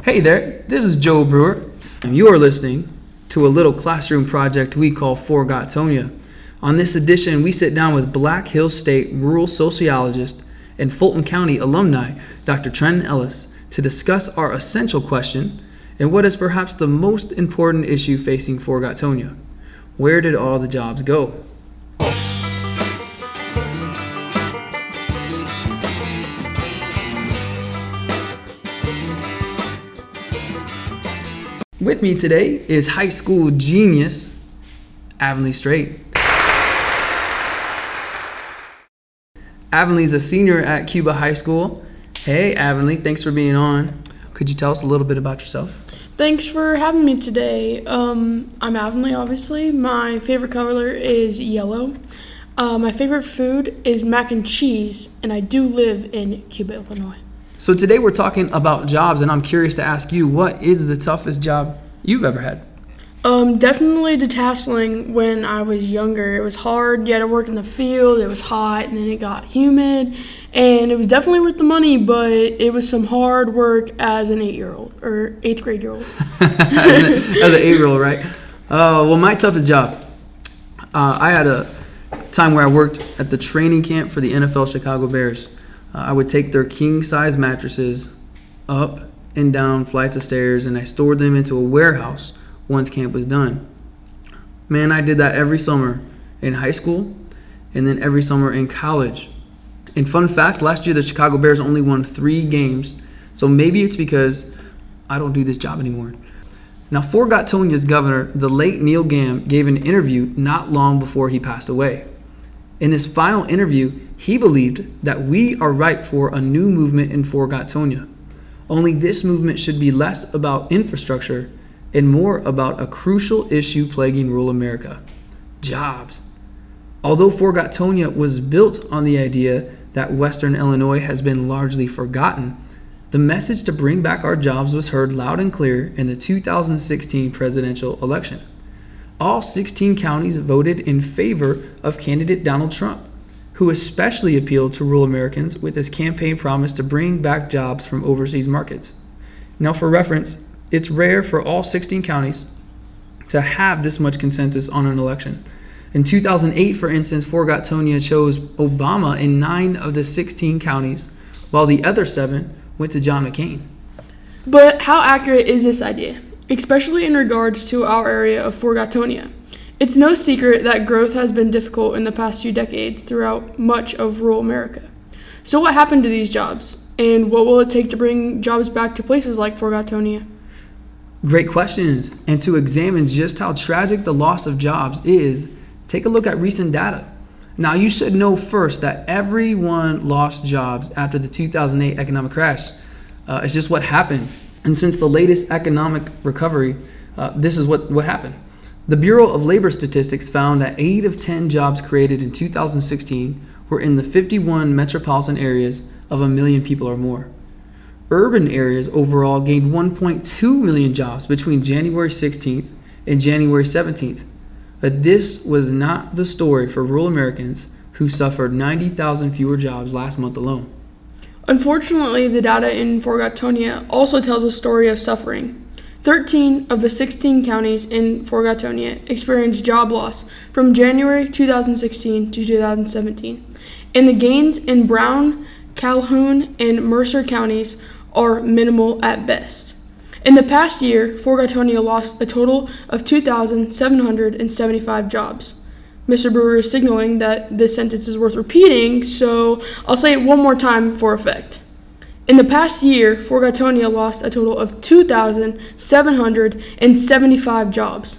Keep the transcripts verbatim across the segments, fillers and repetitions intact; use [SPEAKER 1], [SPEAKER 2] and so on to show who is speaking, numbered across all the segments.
[SPEAKER 1] Hey there, this is Joe Brewer, and you are listening to a little classroom project we call For Gatonia. On this edition, we sit down with Black Hills State rural sociologist and Fulton County alumni, Doctor Trenton Ellis, to discuss our essential question and what is perhaps the most important issue facing For Gatonia. Where did all the jobs go? With me today is high school genius, Avonlea Straight. Avonlea's a senior at Cuba High School. Hey, Avonlea, thanks for being on. Could you tell us a little bit about yourself?
[SPEAKER 2] Thanks for having me today. Um, I'm Avonlea, obviously. My favorite color is yellow. Uh, my favorite food is mac and cheese, and I do live in Cuba, Illinois.
[SPEAKER 1] So today we're talking about jobs, and I'm curious to ask you, what is the toughest job you've ever had?
[SPEAKER 2] Um, definitely detasseling when I was younger. It was hard. You had to work in the field. It was hot, and then it got humid, and it was definitely worth the money, but it was some hard work as an eight-year-old, or eighth grade-year-old.
[SPEAKER 1] as, a, as an eight-year-old, right? Uh, well, my toughest job, uh, I had a time where I worked at the training camp for the N F L Chicago Bears. Uh, I would take their king-size mattresses up and down flights of stairs, and I stored them into a warehouse once camp was done. Man, I did that every summer in high school and then every summer in college. And fun fact, last year the Chicago Bears only won three games, so maybe it's because I don't do this job anymore. Now, For Gatonia's governor, the late Neil Gamm, gave an interview not long before he passed away. In this final interview, he believed that we are ripe for a new movement in For Gatonia. Only this movement should be less about infrastructure and more about a crucial issue plaguing rural America: jobs. Although For Gatonia was built on the idea that Western Illinois has been largely forgotten, the message to bring back our jobs was heard loud and clear in the two thousand sixteen presidential election. All sixteen counties voted in favor of candidate Donald Trump, who especially appealed to rural Americans with his campaign promise to bring back jobs from overseas markets. Now, for reference, it's rare for all sixteen counties to have this much consensus on an election. In two thousand eight, for instance, For Gatonia chose Obama in nine of the sixteen counties, while the other seven went to John McCain.
[SPEAKER 2] But how accurate is this idea, especially in regards to our area of For Gatonia? It's no secret that growth has been difficult in the past few decades throughout much of rural America. So what happened to these jobs, and what will it take to bring jobs back to places like For Gatonia?
[SPEAKER 1] Great questions. And to examine just how tragic the loss of jobs is, take a look at recent data. Now, you should know first that everyone lost jobs after the two thousand eight economic crash. Uh, it's just what happened. And since the latest economic recovery, uh, this is what, what happened. The Bureau of Labor Statistics found that eight of ten jobs created in two thousand sixteen were in the fifty-one metropolitan areas of a million people or more. Urban areas overall gained one point two million jobs between January sixteenth and January seventeenth. But this was not the story for rural Americans, who suffered ninety thousand fewer jobs last month alone.
[SPEAKER 2] Unfortunately, the data in For Gatonia also tells a story of suffering. thirteen of the sixteen counties in For Gatonia experienced job loss from January two thousand sixteen to two thousand seventeen, and the gains in Brown, Calhoun, and Mercer counties are minimal at best. In the past year, For Gatonia lost a total of two thousand seven hundred seventy-five jobs. Mister Brewer is signaling that this sentence is worth repeating, so I'll say it one more time for effect. In the past year, For Gatonia lost a total of two thousand seven hundred seventy-five jobs.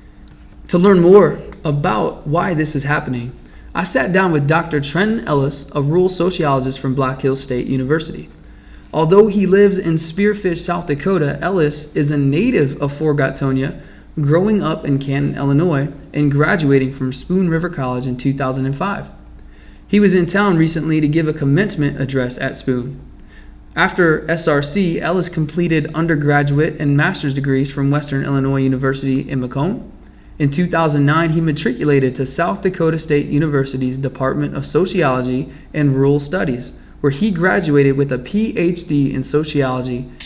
[SPEAKER 1] To learn more about why this is happening, I sat down with Doctor Trenton Ellis, a rural sociologist from Black Hills State University. Although he lives in Spearfish, South Dakota, Ellis is a native of For Gatonia, growing up in Canton, Illinois, and graduating from Spoon River College in two thousand five. He was in town recently to give a commencement address at Spoon. After S R C, Ellis completed undergraduate and master's degrees from Western Illinois University in Macomb. In two thousand nine, he matriculated to South Dakota State University's Department of Sociology and Rural Studies, where he graduated with a P H D in sociology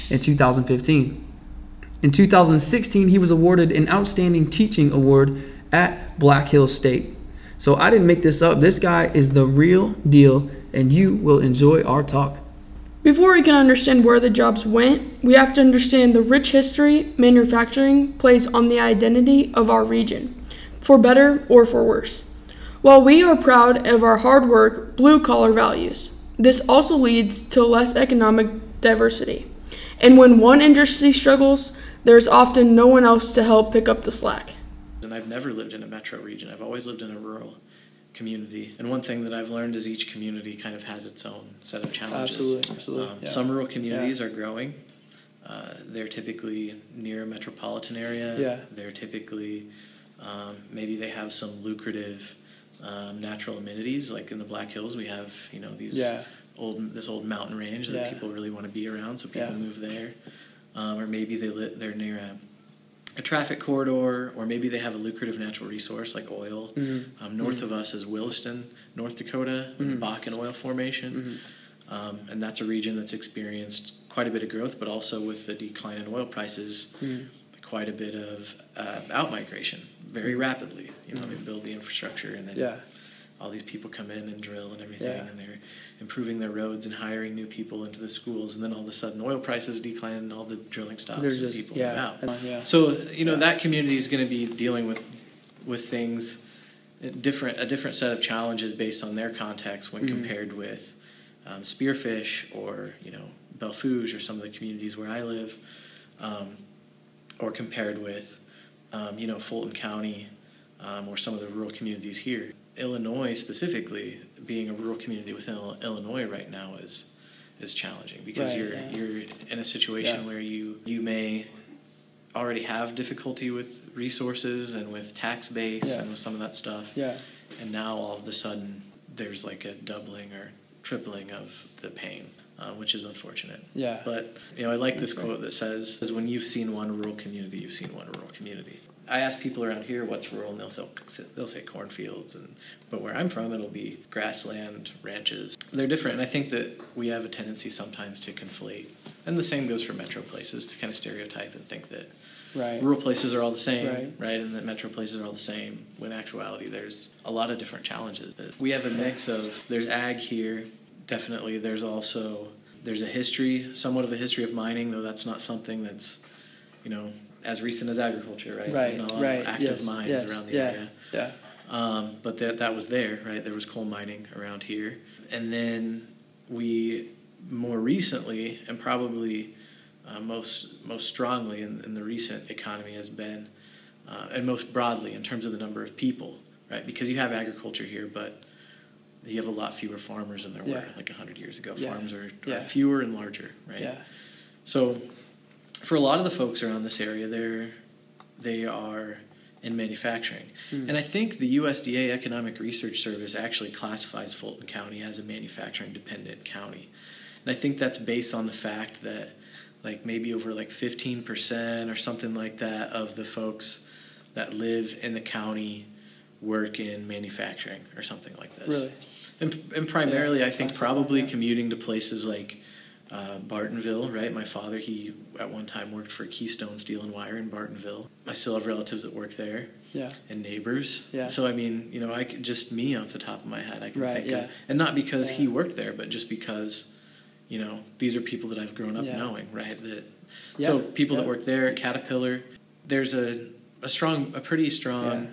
[SPEAKER 1] in two thousand fifteen. In two thousand sixteen, he was awarded an Outstanding Teaching Award at Black Hills State. So I didn't make this up. This guy is the real deal, and you will enjoy our talk.
[SPEAKER 2] Before we can understand where the jobs went, we have to understand the rich history manufacturing plays on the identity of our region, for better or for worse. While we are proud of our hard work, blue-collar values, this also leads to less economic diversity. And when one industry struggles, there's often no one else to help pick up the slack.
[SPEAKER 3] And I've never lived in a metro region. I've always lived in a rural community. And one thing that I've learned is each community kind of has its own set of challenges.
[SPEAKER 1] Absolutely, absolutely.
[SPEAKER 3] Um,
[SPEAKER 1] yeah.
[SPEAKER 3] Some rural communities
[SPEAKER 1] Yeah.
[SPEAKER 3] are growing. Uh, they're typically near a metropolitan area.
[SPEAKER 1] Yeah.
[SPEAKER 3] They're typically, um, maybe they have some lucrative um, natural amenities. Like in the Black Hills, we have, you know, these
[SPEAKER 1] Yeah.
[SPEAKER 3] old, this old mountain range that
[SPEAKER 1] Yeah.
[SPEAKER 3] people really want to be around, so people
[SPEAKER 1] Yeah.
[SPEAKER 3] move there. Um, or maybe they li- they're near a a traffic corridor, or maybe they have a lucrative natural resource like oil.
[SPEAKER 1] Mm-hmm.
[SPEAKER 3] Um, north of us is Williston, North Dakota, with
[SPEAKER 1] Mhm.
[SPEAKER 3] the Bakken oil formation.
[SPEAKER 1] Mhm.
[SPEAKER 3] Um, and that's a region that's experienced quite a bit of growth, but also with the decline in oil prices,
[SPEAKER 1] Mhm.
[SPEAKER 3] quite a bit of uh, out-migration very rapidly. You know, they build the infrastructure, and then
[SPEAKER 1] Yeah.
[SPEAKER 3] all these people come in and drill and everything,
[SPEAKER 1] Yeah.
[SPEAKER 3] and they're improving their roads and hiring new people into the schools, and then all of a sudden oil prices decline and all the drilling stops
[SPEAKER 1] They're
[SPEAKER 3] and
[SPEAKER 1] just
[SPEAKER 3] people move
[SPEAKER 1] yeah.
[SPEAKER 3] out.
[SPEAKER 1] yeah.
[SPEAKER 3] So you know
[SPEAKER 1] Yeah.
[SPEAKER 3] that community is going to be dealing with with things uh, different, a different set of challenges based on their context when
[SPEAKER 1] Mhm.
[SPEAKER 3] compared with um, Spearfish or you know Belfouge or some of the communities where I live, um, or compared with um, you know Fulton County um, or some of the rural communities here. Illinois specifically, being a rural community within Il- Illinois right now is is challenging because
[SPEAKER 1] Right,
[SPEAKER 3] you're
[SPEAKER 1] yeah.
[SPEAKER 3] you're in a situation
[SPEAKER 1] Yeah.
[SPEAKER 3] where you you may already have difficulty with resources and with tax base
[SPEAKER 1] Yeah.
[SPEAKER 3] and with some of that stuff,
[SPEAKER 1] Yeah.
[SPEAKER 3] and now all of a sudden there's like a doubling or tripling of the pain, uh, which is unfortunate.
[SPEAKER 1] Yeah.
[SPEAKER 3] But you know, I like this
[SPEAKER 1] That's right.
[SPEAKER 3] quote that says, "Is when you've seen one rural community, you've seen one rural community." I ask people around here what's rural, and they'll say they'll say cornfields, and but where I'm from, it'll be grassland, ranches. They're different, and I think that we have a tendency sometimes to conflate, and the same goes for metro places, to kind of stereotype and think that
[SPEAKER 1] Right.
[SPEAKER 3] rural places are all the same,
[SPEAKER 1] Right.
[SPEAKER 3] right, and that metro places are all the same. When in actuality, there's a lot of different challenges. We have a mix of there's ag here, definitely. There's also there's a history, somewhat of a history of mining, though that's not something that's, you know, as recent as agriculture, right?
[SPEAKER 1] Right.
[SPEAKER 3] Not a lot
[SPEAKER 1] Right.
[SPEAKER 3] of active
[SPEAKER 1] yes.
[SPEAKER 3] mines
[SPEAKER 1] yes.
[SPEAKER 3] around the
[SPEAKER 1] yeah.
[SPEAKER 3] area.
[SPEAKER 1] Yeah.
[SPEAKER 3] Um, but that that was there, right? There was coal mining around here, and then we more recently, and probably uh, most most strongly in, in the recent economy, has been, uh, and most broadly in terms of the number of people, right? Because you have agriculture here, but you have a lot fewer farmers than there
[SPEAKER 1] Yeah.
[SPEAKER 3] were like a hundred years ago.
[SPEAKER 1] Yeah.
[SPEAKER 3] Farms are, are
[SPEAKER 1] Yeah.
[SPEAKER 3] fewer and larger, right?
[SPEAKER 1] Yeah.
[SPEAKER 3] So, for a lot of the folks around this area, they're they are in manufacturing,
[SPEAKER 1] Mm.
[SPEAKER 3] and I think the U S D A Economic Research Service actually classifies Fulton County as a manufacturing dependent county, and I think that's based on the fact that like maybe over like fifteen percent or something like that of the folks that live in the county work in manufacturing or something like this.
[SPEAKER 1] Really.
[SPEAKER 3] And, and primarily,
[SPEAKER 1] Yeah,
[SPEAKER 3] I think
[SPEAKER 1] that's
[SPEAKER 3] probably
[SPEAKER 1] yeah.
[SPEAKER 3] commuting to places like uh, Bartonville, right? My father, he at one time worked for Keystone Steel and Wire in Bartonville. I still have relatives that work there
[SPEAKER 1] Yeah.
[SPEAKER 3] and neighbors.
[SPEAKER 1] Yeah.
[SPEAKER 3] So I mean, you know, I could just me off the top of my head, I can
[SPEAKER 1] Right,
[SPEAKER 3] think
[SPEAKER 1] yeah.
[SPEAKER 3] of, and not because
[SPEAKER 1] Yeah.
[SPEAKER 3] he worked there, but just because, you know, these are people that I've grown up
[SPEAKER 1] Yeah.
[SPEAKER 3] knowing, right? That
[SPEAKER 1] Yeah.
[SPEAKER 3] so people that
[SPEAKER 1] Yeah.
[SPEAKER 3] work there at Caterpillar, there's a a strong, a pretty strong,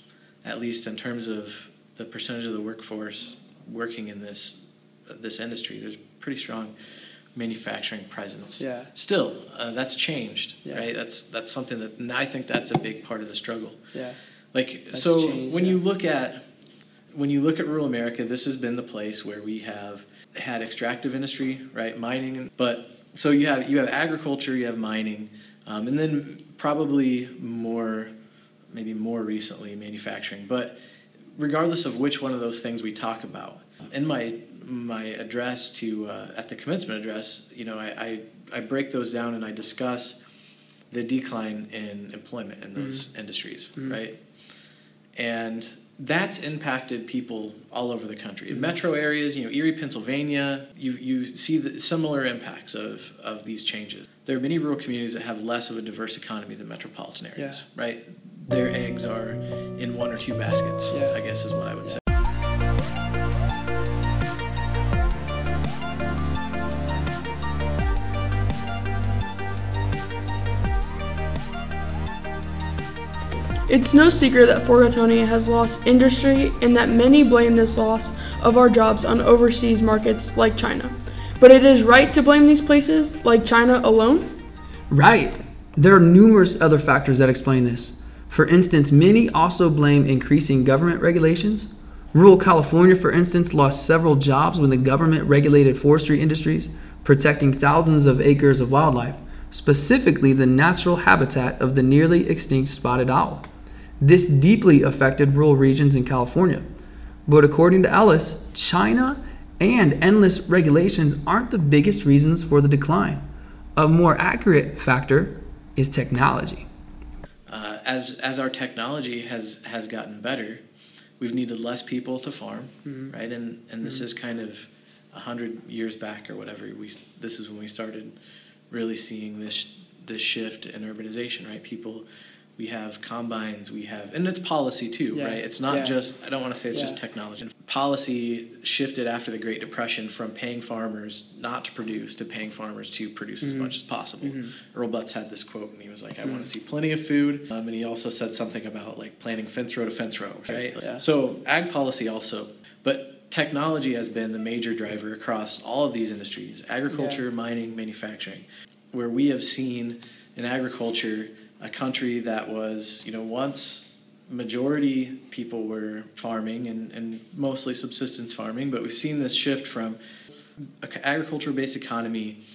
[SPEAKER 3] at least in terms of the percentage of the workforce working in this this industry, there's pretty strong manufacturing presence.
[SPEAKER 1] Yeah.
[SPEAKER 3] Still, uh, that's changed,
[SPEAKER 1] Yeah.
[SPEAKER 3] right? That's that's something that, and I think that's a big part of the struggle.
[SPEAKER 1] Yeah.
[SPEAKER 3] Like
[SPEAKER 1] That's
[SPEAKER 3] so,
[SPEAKER 1] changed,
[SPEAKER 3] when
[SPEAKER 1] yeah.
[SPEAKER 3] you look at when you look at rural America, this has been the place where we have had extractive industry, right? Mining, but so you have you have agriculture, you have mining, um, and then probably more, maybe more recently, manufacturing. But regardless of which one of those things we talk about, in my my address to uh, at the commencement address, you know, I, I I break those down and I discuss the decline in employment in those
[SPEAKER 1] Mm-hmm.
[SPEAKER 3] industries,
[SPEAKER 1] Mm-hmm.
[SPEAKER 3] right? And that's impacted people all over the country. In metro areas, you know, Erie, Pennsylvania, you, you see the similar impacts of, of these changes. There are many rural communities that have less of a diverse economy than metropolitan areas,
[SPEAKER 2] Yeah.
[SPEAKER 3] right? Their eggs are in one or two baskets,
[SPEAKER 2] Yeah.
[SPEAKER 3] I guess is what I would say.
[SPEAKER 2] It's no secret that Forgatonia has lost industry and that many blame this loss of our jobs on overseas markets like China. But it is right to blame these places like China alone?
[SPEAKER 1] Right. There are numerous other factors that explain this. For instance, many also blame increasing government regulations. Rural California, for instance, lost several jobs when the government regulated forestry industries, protecting thousands of acres of wildlife, specifically the natural habitat of the nearly extinct spotted owl. This deeply affected rural regions in California. But according to Ellis, China and endless regulations aren't the biggest reasons for the decline. A more accurate factor is technology.
[SPEAKER 3] Uh, as as our technology has, has gotten better, we've needed less people to farm, mm-hmm. right? And and this mm-hmm. is kind of a hundred years back or whatever. We this is when we started really seeing this this shift in urbanization, right? People. We have combines, we have, and it's policy too,
[SPEAKER 2] yeah.
[SPEAKER 3] right? It's not yeah. just, I don't want to say it's yeah. just technology. Policy shifted after the Great Depression from paying farmers not to produce to paying farmers to produce mm-hmm. as much as possible. Mm-hmm. Earl Butz had this quote and he was like, I mm-hmm. want to see plenty of food. Um, and he also said something about like planting fence row to fence row, right?
[SPEAKER 2] Yeah.
[SPEAKER 3] So ag policy also, but technology has been the major driver across all of these industries, agriculture, yeah. mining, manufacturing, where we have seen in agriculture a country that was, you know, once majority people were farming and, and mostly subsistence farming, but we've seen this shift from an agriculture-based economy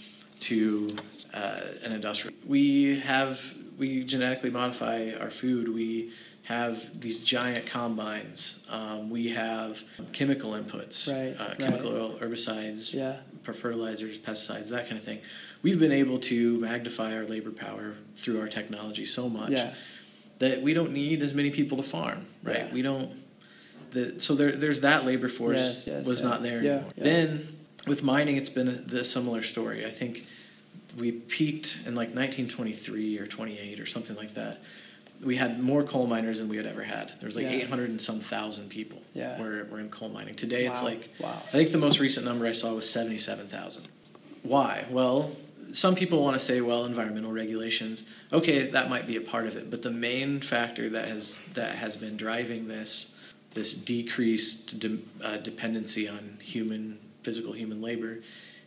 [SPEAKER 3] to uh, an industrial. We have, we genetically modify our food. We have these giant combines. Um, we have chemical inputs,
[SPEAKER 2] right,
[SPEAKER 3] uh, chemical
[SPEAKER 2] right.
[SPEAKER 3] oil, herbicides,
[SPEAKER 2] yeah.
[SPEAKER 3] fertilizers, pesticides, that kind of thing. We've been able to magnify our labor power through our technology so much
[SPEAKER 2] yeah.
[SPEAKER 3] that we don't need as many people to farm, right?
[SPEAKER 2] Yeah.
[SPEAKER 3] We don't. The, so there, there's that labor force
[SPEAKER 2] yes, yes,
[SPEAKER 3] was
[SPEAKER 2] yeah.
[SPEAKER 3] not there
[SPEAKER 2] yeah,
[SPEAKER 3] anymore.
[SPEAKER 2] Yeah.
[SPEAKER 3] Then with mining, it's been a, the similar story. I think we peaked in like nineteen twenty-three or twenty-eight or something like that. We had more coal miners than we had ever had. There was like yeah. eight hundred and some thousand people
[SPEAKER 2] yeah.
[SPEAKER 3] were, were in coal mining. Today
[SPEAKER 2] wow.
[SPEAKER 3] it's like,
[SPEAKER 2] wow.
[SPEAKER 3] I think the most recent number I saw was seventy-seven thousand. Why? Well, some people want to say, well, environmental regulations. Okay, that might be a part of it, but the main factor that has that has been driving this this decreased de, uh, dependency on human physical human labor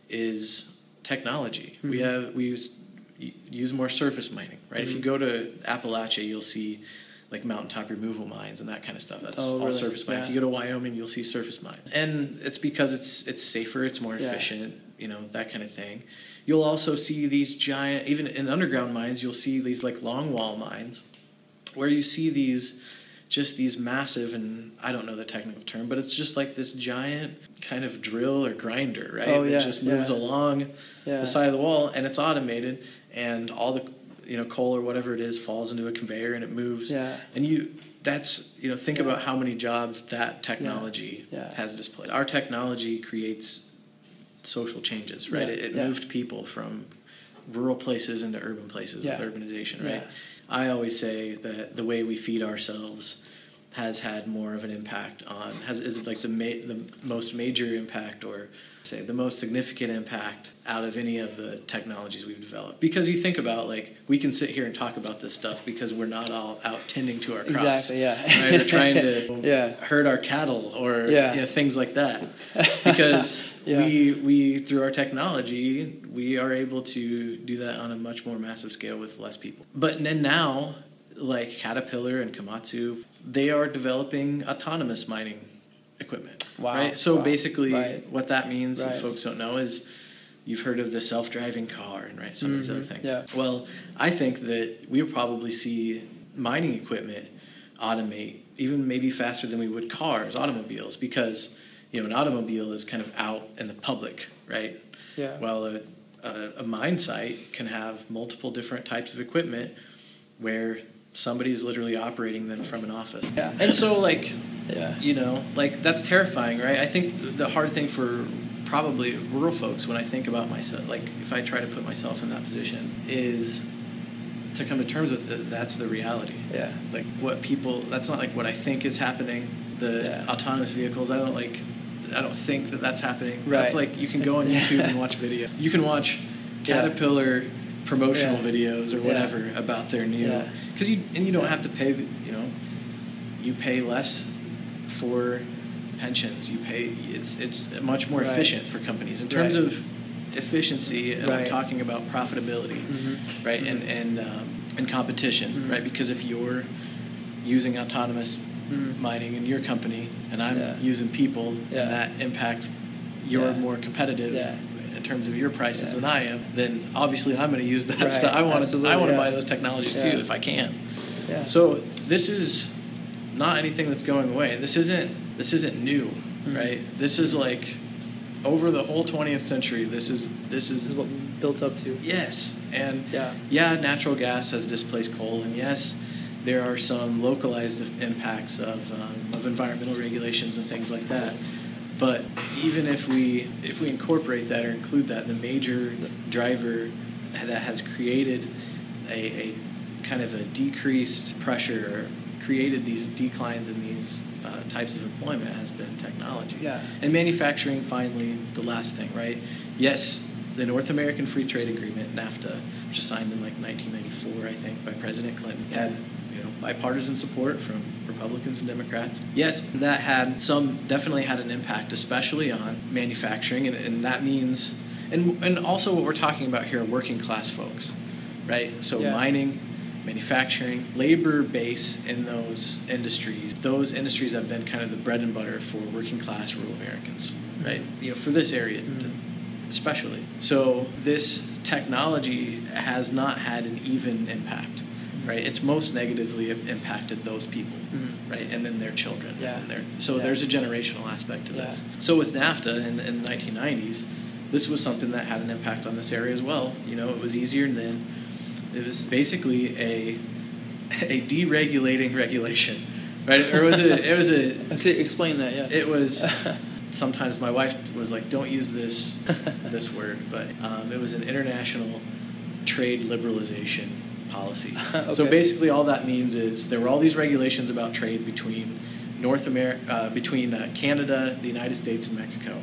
[SPEAKER 3] is technology. Mm-hmm. We have we use use more surface mining, right? Mm-hmm. If you go to Appalachia, you'll see like mountaintop removal mines and that kind of stuff. That's
[SPEAKER 2] oh,
[SPEAKER 3] all
[SPEAKER 2] really?
[SPEAKER 3] surface mining.
[SPEAKER 2] Yeah.
[SPEAKER 3] If you go to Wyoming, you'll see surface mines, and it's because it's it's safer, it's more efficient, yeah. you know, that kind of thing. You'll also see these giant, even in underground mines, you'll see these like long wall mines, where you see these, just these massive, and I don't know the technical term, but it's just like this giant kind of drill or grinder, right?
[SPEAKER 2] Oh, yeah,
[SPEAKER 3] it just moves
[SPEAKER 2] yeah.
[SPEAKER 3] along
[SPEAKER 2] yeah.
[SPEAKER 3] the side of the wall, and it's automated, and all the you know coal or whatever it is falls into a conveyor and it moves.
[SPEAKER 2] Yeah.
[SPEAKER 3] And you, that's you know think
[SPEAKER 2] yeah.
[SPEAKER 3] about how many jobs that technology
[SPEAKER 2] yeah. Yeah.
[SPEAKER 3] has displaced. Our technology creates social changes, right?
[SPEAKER 2] Yeah,
[SPEAKER 3] it it
[SPEAKER 2] yeah.
[SPEAKER 3] moved people from rural places into urban places
[SPEAKER 2] yeah.
[SPEAKER 3] with urbanization, right?
[SPEAKER 2] Yeah.
[SPEAKER 3] I always say that the way we feed ourselves has had more of an impact on, has is like the ma- the most major impact, or say the most significant impact out of any of the technologies we've developed. Because you think about, like, we can sit here and talk about this stuff because we're not all out tending to our crops.
[SPEAKER 2] Exactly, yeah.
[SPEAKER 3] Right? We're trying to
[SPEAKER 2] yeah.
[SPEAKER 3] herd our cattle or
[SPEAKER 2] yeah.
[SPEAKER 3] you know, things like that. Because
[SPEAKER 2] yeah.
[SPEAKER 3] we, we, through our technology, we are able to do that on a much more massive scale with less people. But then now, like Caterpillar and Komatsu, they are developing autonomous mining equipment.
[SPEAKER 2] Wow.
[SPEAKER 3] Right? So
[SPEAKER 2] wow.
[SPEAKER 3] basically
[SPEAKER 2] right.
[SPEAKER 3] what that means,
[SPEAKER 2] right.
[SPEAKER 3] if folks don't know, is you've heard of the self-driving car and right, some mm-hmm. of these other things.
[SPEAKER 2] Yeah.
[SPEAKER 3] Well, I think that we'll probably see mining equipment automate even maybe faster than we would cars, automobiles, because you know an automobile is kind of out in the public, right?
[SPEAKER 2] Yeah.
[SPEAKER 3] Well, a, a, a mine site can have multiple different types of equipment where somebody's literally operating them from an office.
[SPEAKER 1] Yeah.
[SPEAKER 3] And so, like,
[SPEAKER 1] Yeah.
[SPEAKER 3] you know, like, that's terrifying, right? I think the hard thing for probably rural folks, when I think about myself, like, if I try to put myself in that position, is to come to terms with that that's the reality.
[SPEAKER 1] Yeah.
[SPEAKER 3] Like, what people, that's not like what I think is happening. The
[SPEAKER 1] Yeah.
[SPEAKER 3] autonomous vehicles, I don't like, I don't think that that's happening.
[SPEAKER 1] Right.
[SPEAKER 3] That's like, you can go on
[SPEAKER 1] It's-
[SPEAKER 3] YouTube and watch video. You can watch
[SPEAKER 1] Yeah.
[SPEAKER 3] Caterpillar promotional
[SPEAKER 1] Yeah.
[SPEAKER 3] videos or
[SPEAKER 1] Yeah.
[SPEAKER 3] whatever about their new,
[SPEAKER 1] Yeah.
[SPEAKER 3] because you, and you don't
[SPEAKER 1] Yeah.
[SPEAKER 3] have to pay, you know, you pay less for pensions. You pay, it's, it's much more
[SPEAKER 1] Right.
[SPEAKER 3] efficient for companies in terms
[SPEAKER 1] Right.
[SPEAKER 3] of efficiency, and I'm
[SPEAKER 1] Right.
[SPEAKER 3] talking about profitability,
[SPEAKER 1] Mhm.
[SPEAKER 3] right?
[SPEAKER 1] Mhm.
[SPEAKER 3] And, and, um, and competition,
[SPEAKER 1] Mhm.
[SPEAKER 3] right? Because if you're using autonomous
[SPEAKER 1] Mhm.
[SPEAKER 3] mining in your company and I'm
[SPEAKER 1] Yeah.
[SPEAKER 3] using people,
[SPEAKER 1] Yeah.
[SPEAKER 3] and that impacts you're
[SPEAKER 1] Yeah.
[SPEAKER 3] more competitive
[SPEAKER 1] Yeah.
[SPEAKER 3] in terms of your prices
[SPEAKER 1] Yeah.
[SPEAKER 3] than I am, then obviously I'm going to use that
[SPEAKER 1] Right.
[SPEAKER 3] stuff. I want to
[SPEAKER 1] Absolutely,
[SPEAKER 3] I want to
[SPEAKER 1] yeah.
[SPEAKER 3] buy those technologies
[SPEAKER 1] Yeah.
[SPEAKER 3] too if I can.
[SPEAKER 1] Yeah.
[SPEAKER 3] So this is not anything that's going away. This isn't this isn't new,
[SPEAKER 1] Mhm.
[SPEAKER 3] right? This is like over the whole twentieth century. This is this
[SPEAKER 1] This
[SPEAKER 3] is
[SPEAKER 1] is what we built up to.
[SPEAKER 3] yes, and
[SPEAKER 1] Yeah.
[SPEAKER 3] yeah, natural gas has displaced coal, and yes, there are some localized impacts of um, of environmental regulations and things like that. But even if we if we incorporate that or include that, the major driver that has created a, a kind of a decreased pressure or created these declines in these uh, types of employment has been technology.
[SPEAKER 1] Yeah.
[SPEAKER 3] And manufacturing, finally, the last thing, right? Yes, the North American Free Trade Agreement, NAFTA, which was signed in like nineteen ninety-four, I think, by President Clinton, had you know bipartisan support from Republicans and Democrats. Yes, that had some definitely had an impact, especially on manufacturing, and, and that means, and and also what we're talking about here are working class folks, right? So
[SPEAKER 1] Yeah.
[SPEAKER 3] mining, manufacturing, labor base in those industries. Those industries have been kind of the bread and butter for working class rural Americans, right? You know, for this area
[SPEAKER 1] Mhm.
[SPEAKER 3] especially. So this technology has not had an even impact, right? It's most negatively impacted those people,
[SPEAKER 1] Mhm.
[SPEAKER 3] right? And then their children.
[SPEAKER 1] Yeah.
[SPEAKER 3] And their, so
[SPEAKER 1] Yeah.
[SPEAKER 3] there's a generational aspect to
[SPEAKER 1] Yeah.
[SPEAKER 3] this. So with NAFTA in, in the nineteen nineties, this was something that had an impact on this area as well. You know, it was easier than, it was basically a a deregulating regulation, right? Or was it? It was a.
[SPEAKER 1] Actually, explain that. Yeah.
[SPEAKER 3] It was. Sometimes my wife was like, "Don't use this this word," but um, it was an international trade liberalization policy. So
[SPEAKER 1] Okay.
[SPEAKER 3] basically, all that means is there were all these regulations about trade between North America, uh, between uh, Canada, the United States, and Mexico.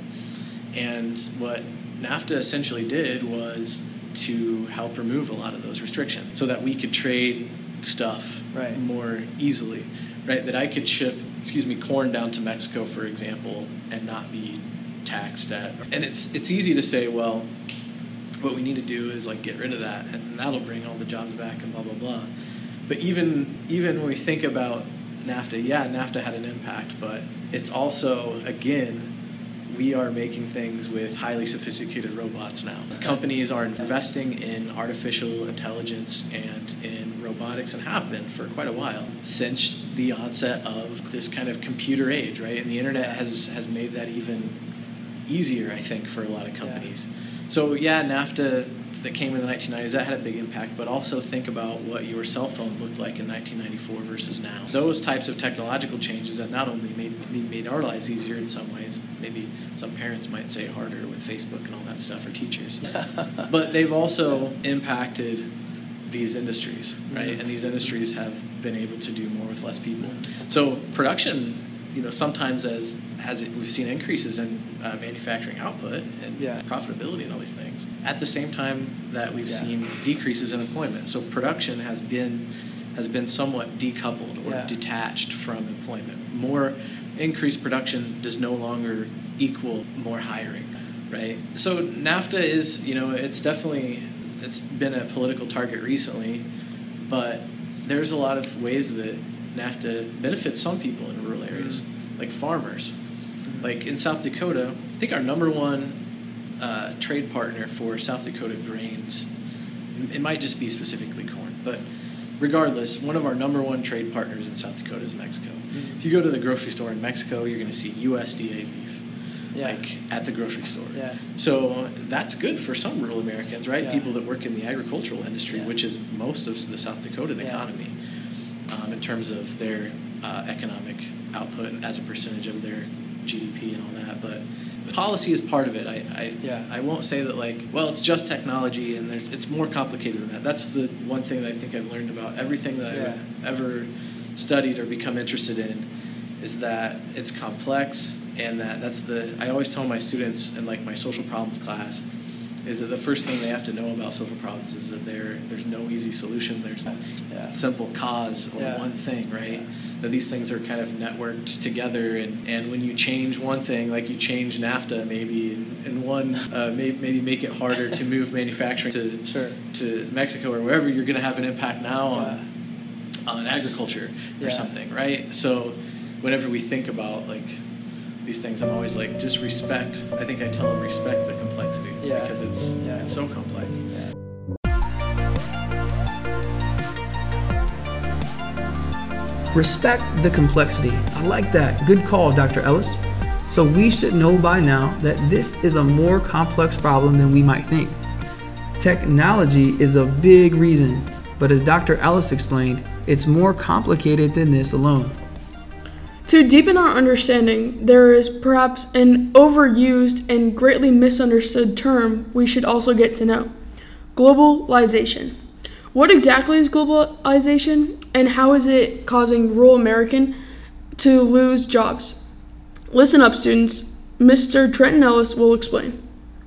[SPEAKER 3] And what NAFTA essentially did was to help remove a lot of those restrictions so that we could trade stuff
[SPEAKER 1] Right.
[SPEAKER 3] more easily, right? That I could ship, excuse me, corn down to Mexico, for example, and not be taxed at. And it's it's easy to say, well, what we need to do is like get rid of that, and that'll bring all the jobs back, and blah blah blah. But even even when we think about NAFTA, yeah, NAFTA had an impact, but it's also, again, we are making things with highly sophisticated robots now. Companies are investing in artificial intelligence and in robotics, and have been for quite a while, since the onset of this kind of computer age, right? And the internet has, has made that even easier, I think, for a lot of companies. So yeah, NAFTA that came in the nineteen nineties, that had a big impact, but also think about what your cell phone looked like in nineteen ninety-four versus now. Those types of technological changes that not only made made our lives easier in some ways, maybe some parents might say harder with Facebook and all that stuff, or teachers, but they've also impacted these industries, right?
[SPEAKER 1] Mm-hmm.
[SPEAKER 3] And these industries have been able to do more with less people. So production, you know, sometimes as has it, we've seen increases in uh, manufacturing output and
[SPEAKER 1] Yeah.
[SPEAKER 3] profitability and all these things. At the same time that we've
[SPEAKER 1] Yeah.
[SPEAKER 3] seen decreases in employment. So production has been has been somewhat decoupled or
[SPEAKER 1] Yeah.
[SPEAKER 3] detached from employment. More increased production does no longer equal more hiring, right? So NAFTA is, you know, it's definitely it's been a political target recently, but there's a lot of ways that NAFTA benefits some people in rural areas, like farmers. Like in South Dakota, I think our number one uh, trade partner for South Dakota grains, it might just be specifically corn, but regardless, one of our number one trade partners in South Dakota is Mexico.
[SPEAKER 1] Mhm.
[SPEAKER 3] If you go to the grocery store in Mexico, you're going to see U S D A beef,
[SPEAKER 1] Yeah.
[SPEAKER 3] like at the grocery store.
[SPEAKER 1] Yeah.
[SPEAKER 3] So that's good for some rural Americans, right?
[SPEAKER 1] Yeah.
[SPEAKER 3] People that work in the agricultural industry,
[SPEAKER 1] Yeah.
[SPEAKER 3] which is most of the South Dakotan
[SPEAKER 1] Yeah.
[SPEAKER 3] economy. um, in terms of their uh, economic output as a percentage of their G D P and all that. But policy is part of it. I I,
[SPEAKER 1] Yeah.
[SPEAKER 3] I won't say that like, well, it's just technology and there's, it's more complicated than that. That's the one thing that I think I've learned about everything that
[SPEAKER 1] Yeah.
[SPEAKER 3] I've ever studied or become interested in, is that it's complex, and that that's the, I always tell my students in like my social problems class, is that the first thing they have to know about social problems is that there there's no easy solution, there's no
[SPEAKER 1] Yeah.
[SPEAKER 3] simple cause or
[SPEAKER 1] Yeah.
[SPEAKER 3] one thing, right?
[SPEAKER 1] Yeah.
[SPEAKER 3] That these things are kind of networked together, and, and when you change one thing, like you change NAFTA maybe, and, and one uh, may, maybe make it harder to move manufacturing to
[SPEAKER 1] Sure.
[SPEAKER 3] to Mexico or wherever, you're going to have an impact now on
[SPEAKER 1] Yeah.
[SPEAKER 3] on agriculture or
[SPEAKER 1] Yeah.
[SPEAKER 3] something, right? So whenever we think about like these things, I'm always like, just respect. I think I tell them respect the complexity,
[SPEAKER 1] Yeah.
[SPEAKER 3] because it's
[SPEAKER 1] Yeah.
[SPEAKER 3] it's so complex.
[SPEAKER 1] Yeah. Respect the complexity. I like that. Good call, Doctor Ellis. So we should know by now that this is a more complex problem than we might think. Technology is a big reason, but as Doctor Ellis explained, it's more complicated than this alone.
[SPEAKER 2] To deepen our understanding, there is perhaps an overused and greatly misunderstood term we should also get to know: globalization. What exactly is globalization, and how is it causing rural American to lose jobs? Listen up, students. Mister Trenton Ellis will explain.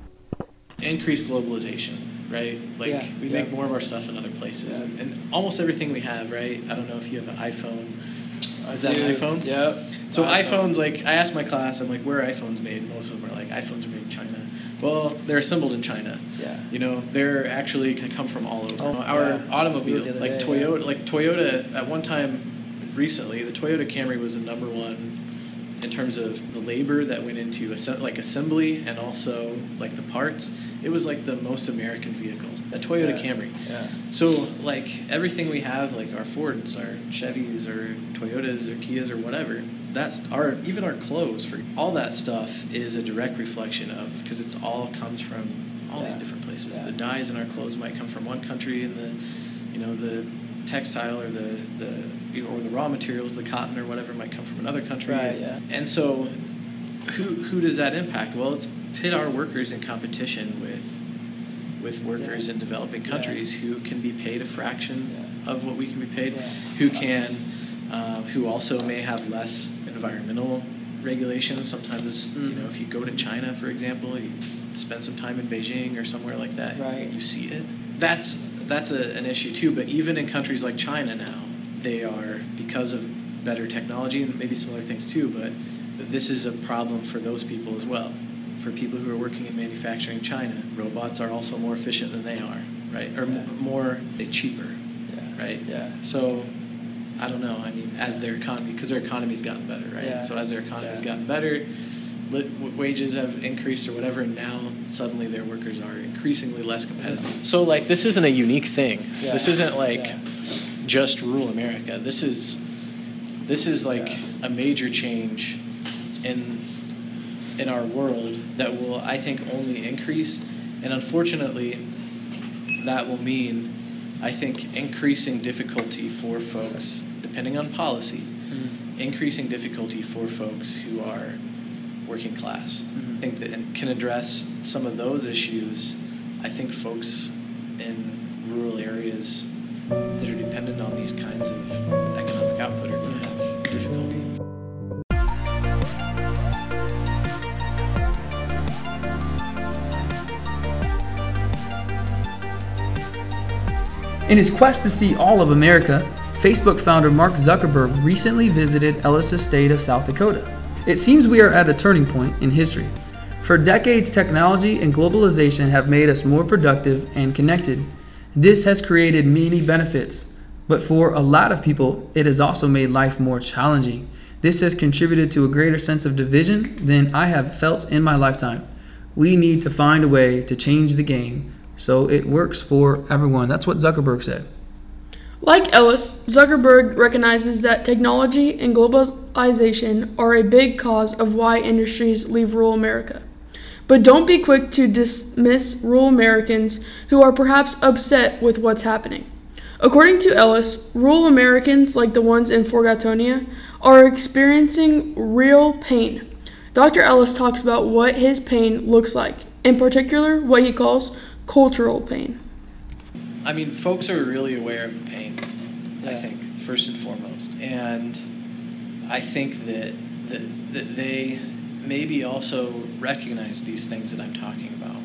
[SPEAKER 3] Increased globalization, right? Like
[SPEAKER 1] Yeah,
[SPEAKER 3] we
[SPEAKER 1] yeah.
[SPEAKER 3] make more of our stuff in other places,
[SPEAKER 1] Yeah.
[SPEAKER 3] and, and almost everything we have, right? I don't know if you have an iPhone. Is that
[SPEAKER 1] Dude,
[SPEAKER 3] an iPhone?
[SPEAKER 1] Yep.
[SPEAKER 3] So
[SPEAKER 1] iPhone.
[SPEAKER 3] iPhones, like, I asked my class, I'm like, where are iPhones made? Most of them are like, iPhones are made in China. Well, they're assembled in China.
[SPEAKER 1] Yeah.
[SPEAKER 3] You know, they're actually can come from all over.
[SPEAKER 1] Oh,
[SPEAKER 3] Our
[SPEAKER 1] yeah.
[SPEAKER 3] automobiles,
[SPEAKER 1] The other
[SPEAKER 3] like
[SPEAKER 1] day,
[SPEAKER 3] Toyota,
[SPEAKER 1] yeah.
[SPEAKER 3] like Toyota, at one time recently, the Toyota Camry was the number one in terms of the labor that went into assemb- like assembly and also like the parts. It was like the most American vehicle, a Toyota
[SPEAKER 1] Yeah.
[SPEAKER 3] Camry.
[SPEAKER 1] Yeah.
[SPEAKER 3] So like everything we have, like our Fords, our Chevys, or Toyotas, or Kias, or whatever, that's our, even our clothes, for all that stuff is a direct reflection of, because it's all comes from all
[SPEAKER 1] Yeah.
[SPEAKER 3] these different places.
[SPEAKER 1] Yeah.
[SPEAKER 3] The dyes in our clothes might come from one country, and the, you know, the textile or the, the or the raw materials, the cotton or whatever, might come from another country.
[SPEAKER 1] Right, yeah.
[SPEAKER 3] And so who who does that impact? Well, it's pit our workers in competition with with workers
[SPEAKER 1] Yeah.
[SPEAKER 3] in developing countries who can be paid a fraction
[SPEAKER 1] Yeah.
[SPEAKER 3] of what we can be paid,
[SPEAKER 1] Yeah.
[SPEAKER 3] who can, um, who also may have less environmental regulations. Sometimes, you know, if you go to China, for example, you spend some time in Beijing or somewhere like that,
[SPEAKER 1] Right.
[SPEAKER 3] you see it. That's that's a, an issue too. But even in countries like China now, they are, because of better technology and maybe some other things too, but this is a problem for those people as well. For people who are working in manufacturing in China, robots are also more efficient than they are, right? Or
[SPEAKER 1] Yeah.
[SPEAKER 3] m- more cheaper,
[SPEAKER 1] Yeah.
[SPEAKER 3] right?
[SPEAKER 1] Yeah.
[SPEAKER 3] So, I don't know. I mean, as their economy, because their economy's gotten better, right?
[SPEAKER 1] Yeah.
[SPEAKER 3] So as their economy's
[SPEAKER 1] Yeah.
[SPEAKER 3] gotten better, li- w- wages have increased or whatever, and now suddenly their workers are increasingly less competitive. So, like, this isn't a unique thing.
[SPEAKER 1] Yeah.
[SPEAKER 3] This isn't like
[SPEAKER 1] Yeah.
[SPEAKER 3] just rural America. This is this is like
[SPEAKER 1] Yeah.
[SPEAKER 3] a major change in in our world that will, I think, only increase, and unfortunately, that will mean, I think, increasing difficulty for folks, depending on policy,
[SPEAKER 1] Mhm.
[SPEAKER 3] increasing difficulty for folks who are working class.
[SPEAKER 1] Mhm.
[SPEAKER 3] I think that and can address some of those issues. I think folks in rural areas that are dependent on these kinds of economic output are going to have difficulty.
[SPEAKER 1] In his quest to see all of America, Facebook founder Mark Zuckerberg recently visited Ellis' state of South Dakota. It seems we are at a turning point in history. For decades, technology and globalization have made us more productive and connected. This has created many benefits, but for a lot of people, it has also made life more challenging. This has contributed to a greater sense of division than I have felt in my lifetime. We need to find a way to change the game so it works for everyone. That's what Zuckerberg said.
[SPEAKER 2] Like Ellis, Zuckerberg recognizes that technology and globalization are a big cause of why industries leave rural America. But don't be quick to dismiss rural Americans who are perhaps upset with what's happening. According to Ellis, rural Americans, like the ones in Forgatonia, are experiencing real pain. Doctor Ellis talks about what his pain looks like, in particular, what he calls cultural pain.
[SPEAKER 3] I mean, folks are really aware of the pain,
[SPEAKER 1] Yeah.
[SPEAKER 3] I think, first and foremost. And I think that, that, that they maybe also recognize these things that I'm talking about.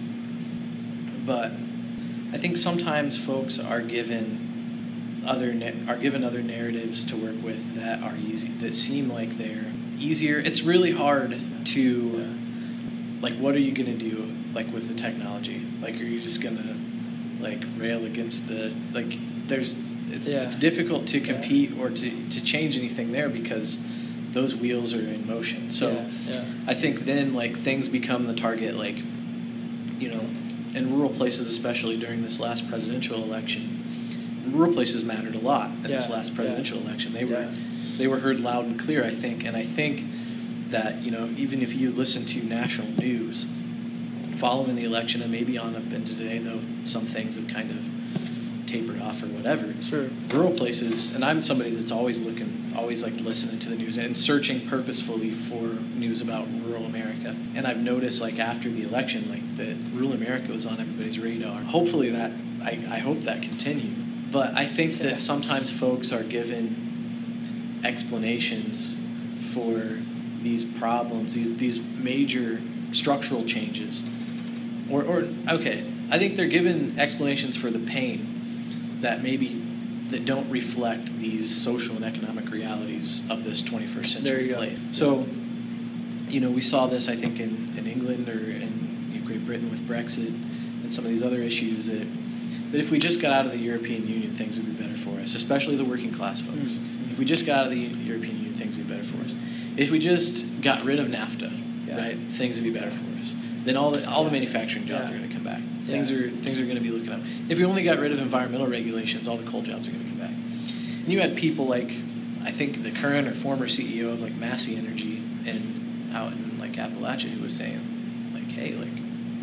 [SPEAKER 1] Mm.
[SPEAKER 3] But I think sometimes folks are given other na- are given other narratives to work with that are easy, that seem like they're easier. It's really hard to, like, what are you going to do, like, with the technology? Like, are you just going to, like, rail against the, like, there's, it's,
[SPEAKER 1] Yeah.
[SPEAKER 3] it's difficult to compete or to, to change anything there because those wheels are in motion. So
[SPEAKER 1] Yeah, yeah.
[SPEAKER 3] I think then, like, things become the target, like, you know, in rural places, especially during this last presidential election, rural places mattered a lot in this
[SPEAKER 1] Yeah,
[SPEAKER 3] last presidential
[SPEAKER 1] yeah.
[SPEAKER 3] election. They were
[SPEAKER 1] Yeah.
[SPEAKER 3] they were heard loud and clear, I think. And I think that, you know, even if you listen to national news following the election and maybe on up into today, though some things have kind of tapered off or whatever.
[SPEAKER 1] Sure.
[SPEAKER 3] Rural places, and I'm somebody that's always looking, always like listening to the news and searching purposefully for news about rural America. And I've noticed, like, after the election, like, that rural America was on everybody's radar. Hopefully that, I, I hope that continues. But I think that
[SPEAKER 1] Yeah.
[SPEAKER 3] sometimes folks are given explanations for these problems, these these major structural changes. Or, or okay, I think they're given explanations for the pain that maybe that don't reflect these social and economic realities of this twenty-first century
[SPEAKER 1] There you go.
[SPEAKER 3] place. So, you know, we saw this, I think, in, in England or in you know, Great Britain with Brexit and some of these other issues that that if we just got out of the European Union, things would be better for us, especially the working class folks.
[SPEAKER 1] Mm-hmm.
[SPEAKER 3] If we just got out of the European Union, things would be better for us. If we just got rid of NAFTA,
[SPEAKER 1] Yeah.
[SPEAKER 3] right, things would be better for us. Then all the all the manufacturing jobs
[SPEAKER 1] Yeah.
[SPEAKER 3] are going to come back.
[SPEAKER 1] Yeah.
[SPEAKER 3] Things are things are going to be looking up. If we only got rid of environmental regulations, all the coal jobs are going to come back. And you had people like, I think the current or former C E O of like Massey Energy and out in like Appalachia who was saying like, hey, like,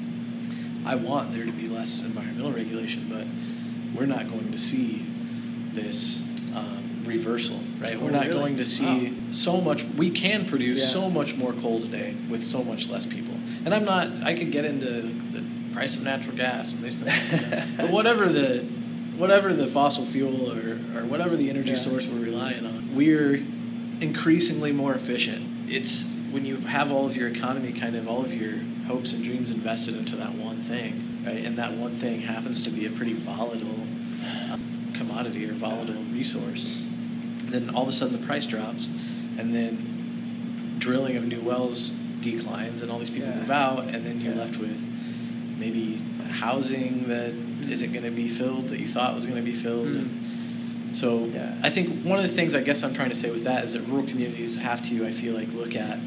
[SPEAKER 3] I want there to be less environmental regulation, but we're not going to see this um, reversal, right?
[SPEAKER 1] Oh,
[SPEAKER 3] we're not
[SPEAKER 1] really?
[SPEAKER 3] going to see so much. We can produce
[SPEAKER 1] Yeah.
[SPEAKER 3] so much more coal today with so much less people. And I'm not. I could get into the price of natural gas and these things, but whatever the whatever the fossil fuel or, or whatever the energy
[SPEAKER 1] Yeah.
[SPEAKER 3] source we're relying on, we're increasingly more efficient. It's when you have all of your economy, kind of all of your hopes and dreams invested into that one thing, right? And that one thing happens to be a pretty volatile um, commodity or volatile resource. And then all of a sudden the price drops, and then drilling of new wells declines, and all these people
[SPEAKER 1] Yeah.
[SPEAKER 3] move out, and then you're
[SPEAKER 1] Yeah.
[SPEAKER 3] left with maybe housing that isn't going to be filled that you thought was going to be filled.
[SPEAKER 1] Mm.
[SPEAKER 3] And so
[SPEAKER 1] Yeah.
[SPEAKER 3] I think one of the things I guess I'm trying to say with that is that rural communities have to, I feel like, look at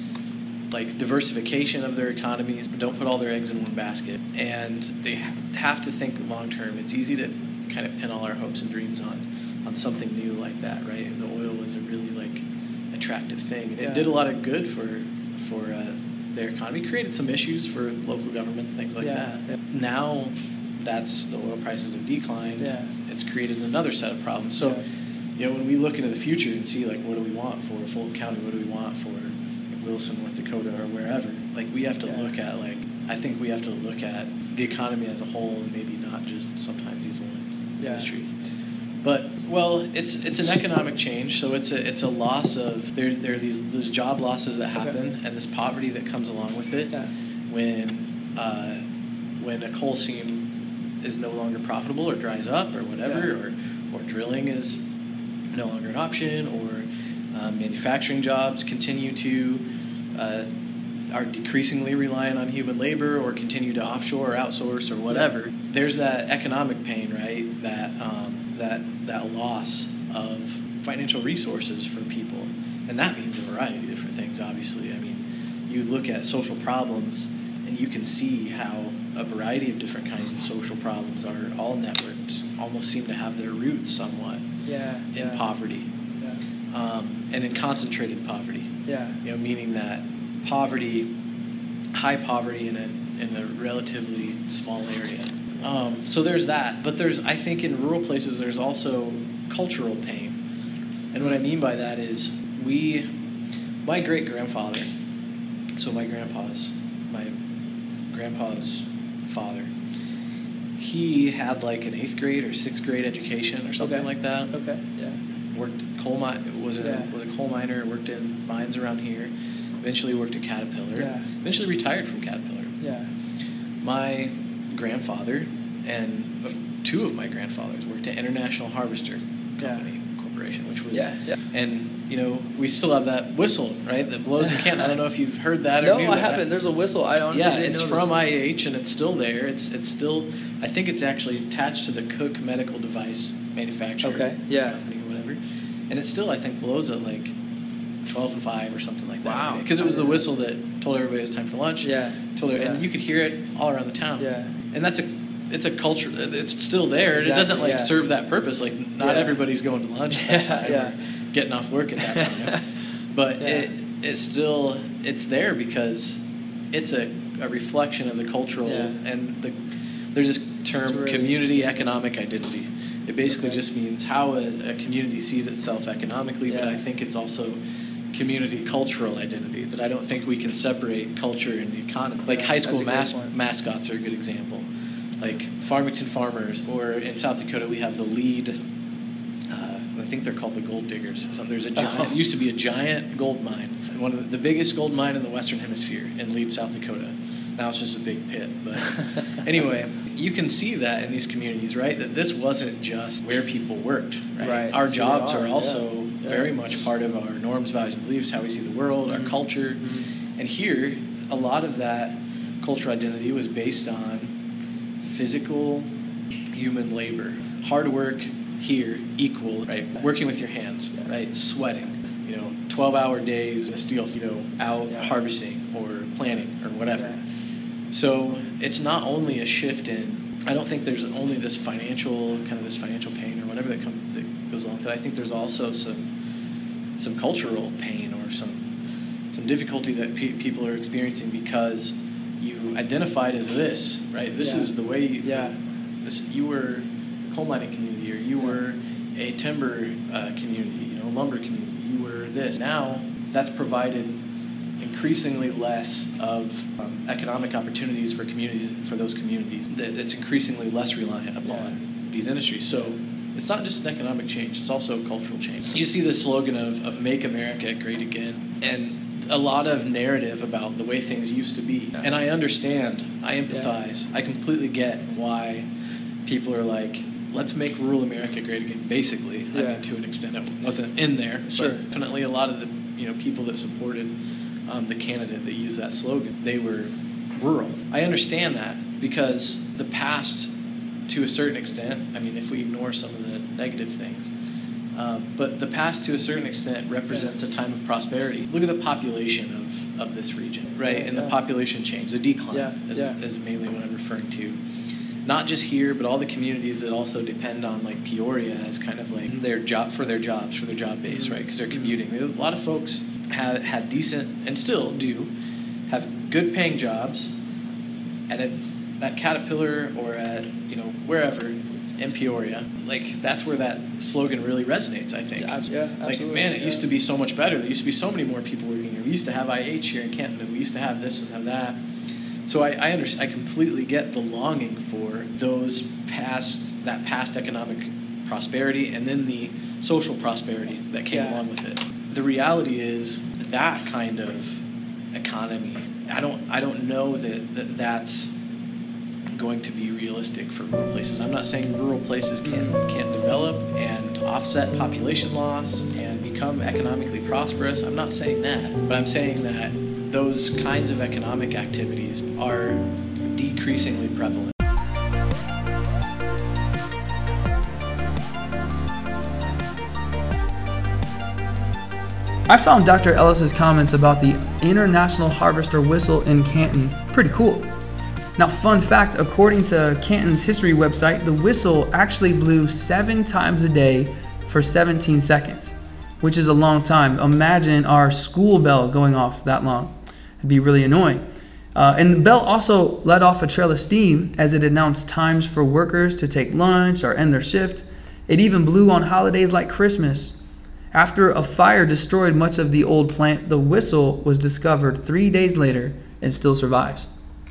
[SPEAKER 3] like diversification of their economies. Don't put all their eggs in one basket, and they have to think long term. It's easy to kind of pin all our hopes and dreams on on something new like that, right? And the oil was a really like attractive thing, and
[SPEAKER 1] Yeah.
[SPEAKER 3] it did a lot of good for for uh, their economy. It created some issues for local governments, things like
[SPEAKER 1] Yeah,
[SPEAKER 3] that.
[SPEAKER 1] yeah.
[SPEAKER 3] Now that's the oil prices have declined.
[SPEAKER 1] Yeah.
[SPEAKER 3] It's created another set of problems. So,
[SPEAKER 1] Yeah.
[SPEAKER 3] you know, when we look into the future and see like what do we want for Fulton County, what do we want for Wilson, North Dakota, or wherever, like we have to
[SPEAKER 1] Yeah.
[SPEAKER 3] look at like I think we have to look at the economy as a whole and maybe not just sometimes these one
[SPEAKER 1] Yeah.
[SPEAKER 3] industries. But well, it's it's an economic change, so it's a it's a loss of there there are these these job losses that happen
[SPEAKER 1] Okay.
[SPEAKER 3] and this poverty that comes along with it
[SPEAKER 1] Yeah.
[SPEAKER 3] when uh, when a coal seam is no longer profitable or dries up or whatever,
[SPEAKER 1] Yeah.
[SPEAKER 3] or or drilling is no longer an option, or um, manufacturing jobs continue to uh, are decreasingly reliant on human labor or continue to offshore or outsource or whatever. There's that economic pain, right? That um, that that loss of financial resources for people, and that means a variety of different things. Obviously, I mean, you look at social problems, and you can see how a variety of different kinds of social problems are all networked, almost seem to have their roots somewhat
[SPEAKER 1] Yeah.
[SPEAKER 3] in
[SPEAKER 1] yeah.
[SPEAKER 3] poverty,
[SPEAKER 1] Yeah.
[SPEAKER 3] um, and in concentrated poverty.
[SPEAKER 1] Yeah.
[SPEAKER 3] You know, meaning that poverty, high poverty in a in a relatively small area, Um, so there's that. But there's, I think in rural places, there's also cultural pain. And what I mean by that is we, my great-grandfather, so my grandpa's, my grandpa's father, he had like an eighth grade or sixth grade education or something
[SPEAKER 1] Okay.
[SPEAKER 3] like that.
[SPEAKER 1] Okay. Yeah.
[SPEAKER 3] Worked coal mine, was a
[SPEAKER 1] Yeah.
[SPEAKER 3] was a coal miner, worked in mines around here. Eventually worked at Caterpillar.
[SPEAKER 1] Yeah.
[SPEAKER 3] Eventually retired from Caterpillar.
[SPEAKER 1] Yeah.
[SPEAKER 3] My grandfather and uh, two of my grandfathers worked at International Harvester Company Corporation, which was
[SPEAKER 1] Yeah. Yeah.
[SPEAKER 3] and you know we still have that whistle, right, that blows in Canton. I don't know if you've heard that or
[SPEAKER 1] No,
[SPEAKER 3] knew
[SPEAKER 1] I
[SPEAKER 3] that.
[SPEAKER 1] haven't. There's a whistle. I honestly
[SPEAKER 3] Yeah,
[SPEAKER 1] didn't
[SPEAKER 3] it's
[SPEAKER 1] know
[SPEAKER 3] from
[SPEAKER 1] this.
[SPEAKER 3] I H and it's still there. It's it's still I think it's actually attached to the Cook Medical Device Manufacturer
[SPEAKER 1] Okay, yeah.
[SPEAKER 3] company or whatever, and it still I think blows at like twelve and five or something like that.
[SPEAKER 1] Wow.
[SPEAKER 3] Because it was the whistle that told everybody it was time for lunch.
[SPEAKER 1] Yeah.
[SPEAKER 3] Told her,
[SPEAKER 1] Yeah.
[SPEAKER 3] and you could hear it all around the town.
[SPEAKER 1] Yeah.
[SPEAKER 3] And that's a it's a culture. It's still there.
[SPEAKER 1] Exactly,
[SPEAKER 3] It doesn't like
[SPEAKER 1] yeah.
[SPEAKER 3] serve that purpose. Like not
[SPEAKER 1] Yeah.
[SPEAKER 3] everybody's going to lunch at that
[SPEAKER 1] Yeah,
[SPEAKER 3] time
[SPEAKER 1] yeah.
[SPEAKER 3] or getting off work at that time. But
[SPEAKER 1] Yeah.
[SPEAKER 3] it it's still it's there because it's a, a reflection of the cultural
[SPEAKER 1] Yeah.
[SPEAKER 3] and the there's this
[SPEAKER 1] That's
[SPEAKER 3] term
[SPEAKER 1] really
[SPEAKER 3] community economic identity. It basically
[SPEAKER 1] Okay.
[SPEAKER 3] just means how a, a community sees itself economically, but
[SPEAKER 1] Yeah.
[SPEAKER 3] I think it's also community cultural identity, that I don't think we can separate culture and the economy. Like
[SPEAKER 1] Yeah,
[SPEAKER 3] high
[SPEAKER 1] that's
[SPEAKER 3] school
[SPEAKER 1] a great
[SPEAKER 3] mas-
[SPEAKER 1] point.
[SPEAKER 3] mascots are a good example. Like Farmington Farmers, or in South Dakota we have the lead, uh, I think they're called the Gold Diggers. So there's a giant,
[SPEAKER 1] Oh.
[SPEAKER 3] it used to be a giant gold mine, and one of the, the biggest gold mine in the Western Hemisphere in Lead, South Dakota. Now it's just a big pit, but anyway, you can see that in these communities, right? That this wasn't just where people worked, right?
[SPEAKER 1] Right.
[SPEAKER 3] Our
[SPEAKER 1] So they
[SPEAKER 3] jobs
[SPEAKER 1] are,
[SPEAKER 3] are also
[SPEAKER 1] yeah.
[SPEAKER 3] very
[SPEAKER 1] Yeah.
[SPEAKER 3] much part of our norms, values, and beliefs, how we see the world, our
[SPEAKER 1] Mhm.
[SPEAKER 3] culture.
[SPEAKER 1] Mhm.
[SPEAKER 3] And here, a lot of that cultural identity was based on physical human labor. Hard work here equal, right? Working with your hands,
[SPEAKER 1] Yeah.
[SPEAKER 3] right? Sweating, you know, twelve hour days in a steel, you know, out
[SPEAKER 1] Yeah.
[SPEAKER 3] harvesting or planting or whatever.
[SPEAKER 1] Yeah.
[SPEAKER 3] So it's not only a shift in, I don't think there's only this financial, kind of this financial pain or whatever that, comes that goes along with it. I think there's also some some cultural pain or some some difficulty that pe- people are experiencing because you identified as this, right? This
[SPEAKER 1] Yeah.
[SPEAKER 3] is the way you,
[SPEAKER 1] Yeah.
[SPEAKER 3] this, you were a coal mining community, or you
[SPEAKER 1] Yeah.
[SPEAKER 3] were a timber uh, community, you know, lumber community, you were this. Now that's provided increasingly less of um, economic opportunities for communities, for those communities. That it's increasingly less reliant upon these industries. So it's not just an economic change, it's also a cultural change. You see the slogan of, of Make America Great Again, and a lot of narrative about the way things used to be.
[SPEAKER 1] Yeah.
[SPEAKER 3] And I understand, I empathize, I completely get why people are like, let's make rural America great again, basically. I
[SPEAKER 1] Yeah.
[SPEAKER 3] mean, to an extent, it wasn't in there.
[SPEAKER 1] Sure.
[SPEAKER 3] But definitely a lot of the you know people that supported um, the candidate that used that slogan, they were rural. I understand that because the past, to a certain extent, I mean, if we ignore some of the negative things, um, but the past to a certain extent represents a time of prosperity. Look at the population of, of this region, right? And the
[SPEAKER 1] Yeah.
[SPEAKER 3] population change, the decline
[SPEAKER 1] Yeah,
[SPEAKER 3] is,
[SPEAKER 1] yeah.
[SPEAKER 3] is mainly what I'm referring to. Not just here, but all the communities that also depend on like Peoria as kind of like their job for their jobs, for their job base, right? Because they're commuting. A lot of folks had had decent and still do have good paying jobs at a, at Caterpillar or at you know wherever in Peoria. Like that's where that slogan really resonates, I think.
[SPEAKER 1] Yeah, abs- yeah,
[SPEAKER 3] Like
[SPEAKER 1] absolutely.
[SPEAKER 3] man, it
[SPEAKER 1] yeah.
[SPEAKER 3] used to be so much better. There used to be so many more people working here. We used to have I H here in Canton, and we used to have this and have that. So I I, under, I completely get the longing for those past that past economic prosperity and then the social prosperity that came
[SPEAKER 1] Yeah.
[SPEAKER 3] along with it. The reality is that kind of economy. I don't I don't know that, that that's going to be realistic for rural places. I'm not saying rural places can't can't develop and offset population loss and become economically prosperous. I'm not saying that, but I'm saying that those kinds of economic activities are decreasingly prevalent.
[SPEAKER 1] I found Doctor Ellis's comments about the International Harvester whistle in Canton pretty cool. Now, fun fact, according to Canton's history website, the whistle actually blew seven times a day for seventeen seconds, which is a long time. Imagine our school bell going off that long. It'd be really annoying. Uh, and the belt also let off a trail of steam as it announced times for workers to take lunch or end their shift. It even blew on holidays like Christmas. After a fire destroyed much of the old plant, the whistle was discovered three days later and still survives.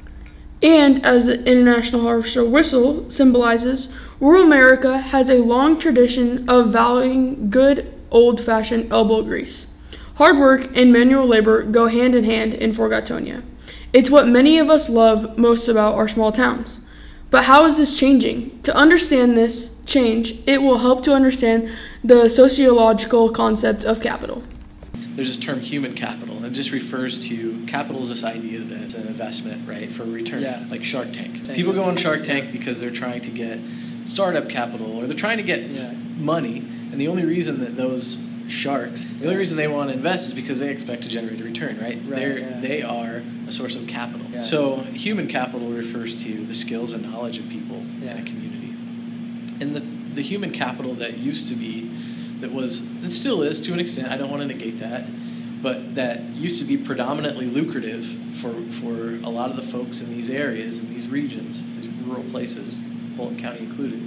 [SPEAKER 2] And as the International Harvester whistle symbolizes, rural America has a long tradition of valuing good old-fashioned elbow grease. Hard work and manual labor go hand in hand in Fort Gatonia. It's what many of us love most about our small towns. But how is this changing? To understand this change, it will help to understand the sociological concept of capital.
[SPEAKER 3] There's this term human capital, and it just refers to capital is this idea that it's an investment, right, for a return,
[SPEAKER 1] Yeah.
[SPEAKER 3] like Shark Tank.
[SPEAKER 1] Thank
[SPEAKER 3] People
[SPEAKER 1] you.
[SPEAKER 3] go on Shark Tank because they're trying to get startup capital, or they're trying to get
[SPEAKER 1] Yeah.
[SPEAKER 3] money, and the only reason that those sharks, the only reason they want to invest is because they expect to generate a return, right?
[SPEAKER 1] Right,
[SPEAKER 3] They're,
[SPEAKER 1] yeah.
[SPEAKER 3] They are a source of capital.
[SPEAKER 1] Yeah.
[SPEAKER 3] So human capital refers to the skills and knowledge of people
[SPEAKER 1] Yeah.
[SPEAKER 3] in a community. And the, the human capital that used to be, that was, and still is to an extent, I don't want to negate that, but that used to be predominantly lucrative for, for a lot of the folks in these areas, in these regions, these rural places, Fulton County included,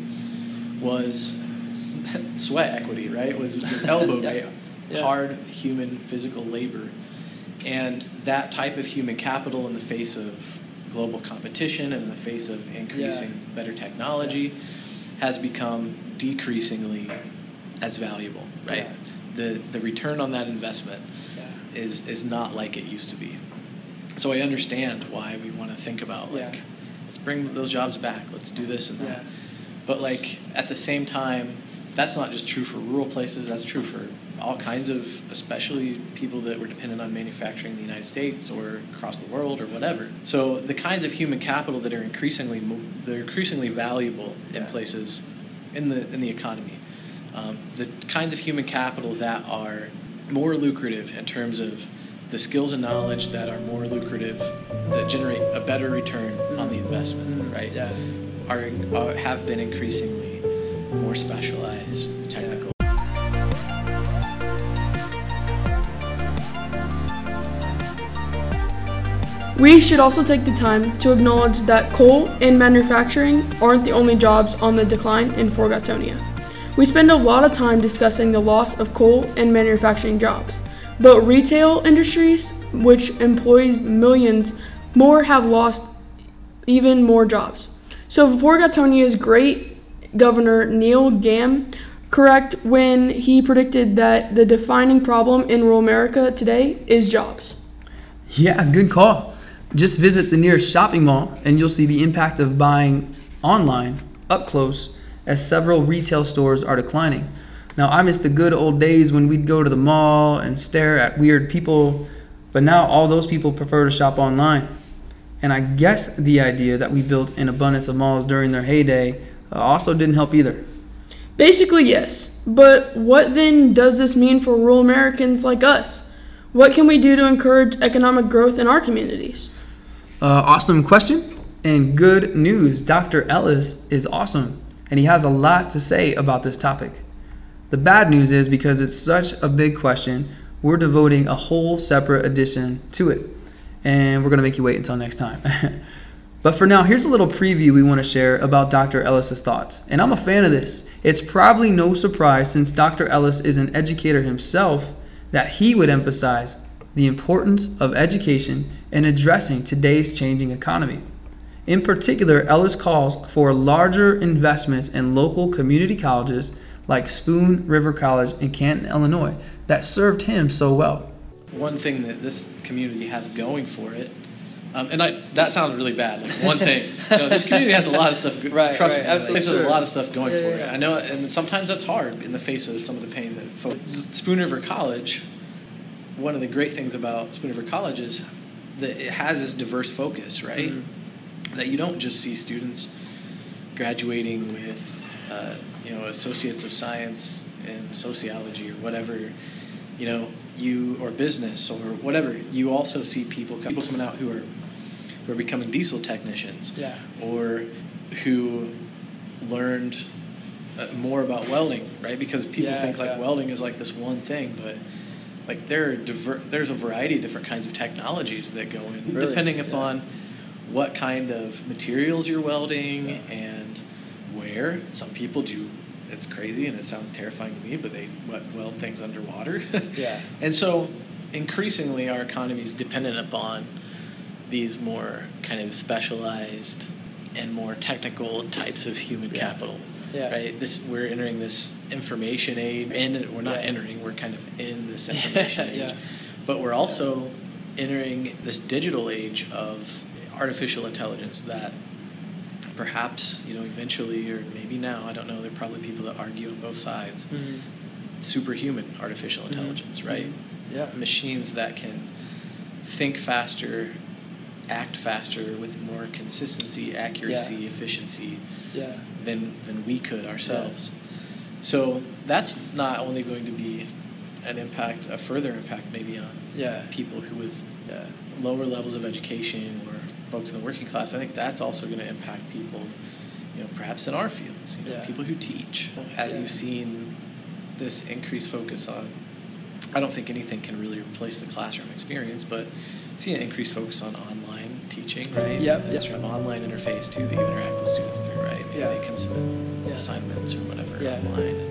[SPEAKER 3] was sweat equity, right? Was, was elbow
[SPEAKER 1] Yeah.
[SPEAKER 3] pay,
[SPEAKER 1] Yeah.
[SPEAKER 3] hard human physical labor. And that type of human capital in the face of global competition and in the face of increasing better technology has become decreasingly as valuable, right?
[SPEAKER 1] Yeah.
[SPEAKER 3] The the return on that investment
[SPEAKER 1] Yeah.
[SPEAKER 3] is is not like it used to be. So I understand why we want to think about like,
[SPEAKER 1] Yeah.
[SPEAKER 3] let's bring those jobs back, let's do this and that.
[SPEAKER 1] Yeah.
[SPEAKER 3] But like at the same time, that's not just true for rural places, that's true for all kinds of, especially people that were dependent on manufacturing in the United States or across the world or whatever. So the kinds of human capital that are increasingly mo- they're increasingly valuable in
[SPEAKER 1] Yeah.
[SPEAKER 3] places in the in the economy. Um, the kinds of human capital that are more lucrative in terms of the skills and knowledge that are more lucrative, that generate a better return on the investment, right?
[SPEAKER 1] Yeah.
[SPEAKER 3] Are, are have been increasingly more specialized, technical.
[SPEAKER 2] We should also take the time to acknowledge that coal and manufacturing aren't the only jobs on the decline in Fort Gatonia. We spend a lot of time discussing the loss of coal and manufacturing jobs, but retail industries, which employs millions more, have lost even more jobs. So Fort Gatonia's great Governor Neil Gamm correct when he predicted that the defining problem in rural America today is jobs.
[SPEAKER 1] Yeah, good call. Just visit the nearest shopping mall and you'll see the impact of buying online up close as several retail stores are declining. Now, I miss the good old days when we'd go to the mall and stare at weird people, but now all those people prefer to shop online. And I guess the idea that we built an abundance of malls during their heyday uh, also didn't help either.
[SPEAKER 2] Basically, yes. But what then does this mean for rural Americans like us? What can we do to encourage economic growth in our communities?
[SPEAKER 1] Uh, awesome question and good news. Doctor Ellis is awesome and he has a lot to say about this topic. The bad news is because it's such a big question, we're devoting a whole separate edition to it. And we're going to make you wait until next time. But for now, here's a little preview we want to share about Doctor Ellis's thoughts. And I'm a fan of this. It's probably no surprise, since Doctor Ellis is an educator himself, that he would emphasize the importance of education in addressing today's changing economy. In particular, Ellis calls for larger investments in local community colleges like Spoon River College in Canton, Illinois, that served him so well.
[SPEAKER 3] One thing that this community has going for it, um, and I, that sounds really bad. Like one thing, you know, this community has a lot of stuff.
[SPEAKER 1] Right,
[SPEAKER 3] trust
[SPEAKER 1] right,
[SPEAKER 3] me,
[SPEAKER 1] absolutely,
[SPEAKER 3] like, there's
[SPEAKER 1] sure.
[SPEAKER 3] a lot of stuff going
[SPEAKER 1] Yeah,
[SPEAKER 3] for
[SPEAKER 1] yeah,
[SPEAKER 3] it.
[SPEAKER 1] yeah.
[SPEAKER 3] I know, and sometimes that's hard in the face of some of the pain that folks. Spoon River College. One of the great things about Spoon River College is that it has this diverse focus, right?
[SPEAKER 1] Mm-hmm.
[SPEAKER 3] That you don't just see students graduating with, uh, you know, associates of science in sociology or whatever, you know, you or business or whatever. You also see people people coming out who are who are becoming diesel technicians,
[SPEAKER 1] Yeah.
[SPEAKER 3] or who learned uh, more about welding, right? Because people
[SPEAKER 1] Yeah,
[SPEAKER 3] think like
[SPEAKER 1] yeah.
[SPEAKER 3] welding is like this one thing, but like there are diver- there's a variety of different kinds of technologies that go in,
[SPEAKER 1] Really?
[SPEAKER 3] depending
[SPEAKER 1] Yeah.
[SPEAKER 3] upon what kind of materials you're welding and where. Some people do. It's crazy and it sounds terrifying to me, but they weld things underwater.
[SPEAKER 1] Yeah.
[SPEAKER 3] And so increasingly our economy is dependent upon these more kind of specialized and more technical types of human
[SPEAKER 1] Yeah.
[SPEAKER 3] capital.
[SPEAKER 1] Yeah.
[SPEAKER 3] Right? This we're entering this information age, and we're not
[SPEAKER 1] Yeah.
[SPEAKER 3] entering. We're kind of in this information
[SPEAKER 1] Yeah.
[SPEAKER 3] age, but we're also entering this digital age of artificial intelligence that perhaps, you know, eventually, or maybe now, I don't know. There are probably people that argue on both sides.
[SPEAKER 1] Mhm.
[SPEAKER 3] Superhuman artificial
[SPEAKER 1] Mhm.
[SPEAKER 3] intelligence, right?
[SPEAKER 1] Yeah.
[SPEAKER 3] Machines that can think faster, act faster with more consistency, accuracy, efficiency
[SPEAKER 1] Yeah.
[SPEAKER 3] than than we could ourselves. So that's not only going to be an impact, a further impact maybe on
[SPEAKER 1] Yeah.
[SPEAKER 3] people who with
[SPEAKER 1] Yeah.
[SPEAKER 3] lower levels of education or folks in the working class. I think that's also going to impact people, you know, perhaps in our fields, you know,
[SPEAKER 1] Yeah.
[SPEAKER 3] people who teach. As
[SPEAKER 1] Yeah.
[SPEAKER 3] you've seen this increased focus on, I don't think anything can really replace the classroom experience, but see an increased focus on online teaching, right?
[SPEAKER 1] Yep,
[SPEAKER 3] And it's
[SPEAKER 1] yep.
[SPEAKER 3] an online interface too that you interact with students through, right? Maybe
[SPEAKER 1] Yeah.
[SPEAKER 3] they can submit
[SPEAKER 1] Yeah.
[SPEAKER 3] assignments or whatever
[SPEAKER 1] Yeah.
[SPEAKER 3] online.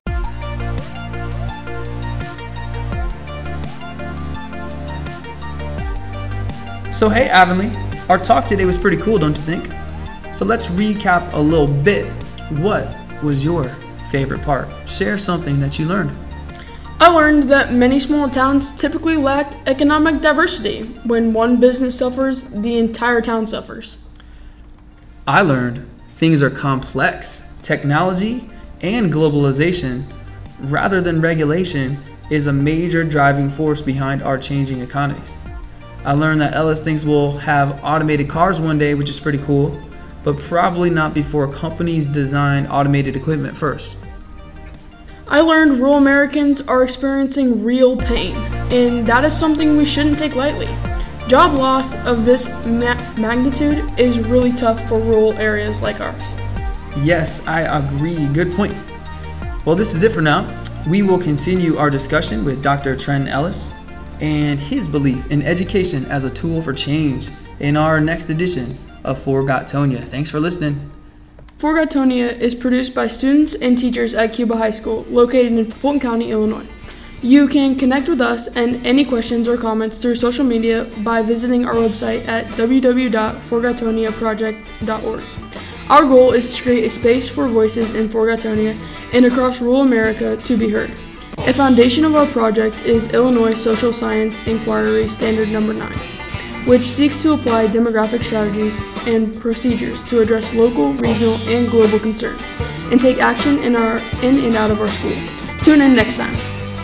[SPEAKER 1] So hey Avonlea, our talk today was pretty cool, don't you think? So let's recap a little bit. What was your favorite part? Share something that you learned.
[SPEAKER 2] I learned that many small towns typically lack economic diversity. When one business suffers, the entire town suffers.
[SPEAKER 1] I learned things are complex. Technology and globalization, rather than regulation, is a major driving force behind our changing economies. I learned that Ellis thinks we'll have automated cars one day, which is pretty cool, but probably not before companies design automated equipment first.
[SPEAKER 2] I learned rural Americans are experiencing real pain, and that is something we shouldn't take lightly. Job loss of this ma- magnitude is really tough for rural areas like ours.
[SPEAKER 1] Yes, I agree. Good point. Well, this is it for now. We will continue our discussion with Doctor Trenton Ellis and his belief in education as a tool for change in our next edition of Forgotonia. Thanks for listening.
[SPEAKER 2] Forgotonia is produced by students and teachers at Cuba High School, located in Fulton County, Illinois. You can connect with us and any questions or comments through social media by visiting our website at w w w dot forgotonia project dot org. Our goal is to create a space for voices in Forgotonia and across rural America to be heard. A foundation of our project is Illinois Social Science Inquiry Standard Number nine, which seeks to apply demographic strategies and procedures to address local, regional, and global concerns, and take action in our in and out of our school. Tune in next time.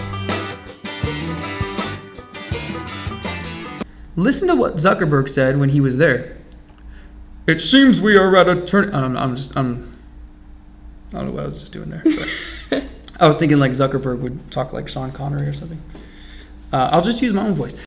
[SPEAKER 1] Listen to what Zuckerberg said when he was there. It seems we are at a turn. I'm, I'm just. I'm. I don't know what I was just doing there. Sorry. I was thinking like Zuckerberg would talk like Sean Connery or something. Uh, I'll just use my own voice.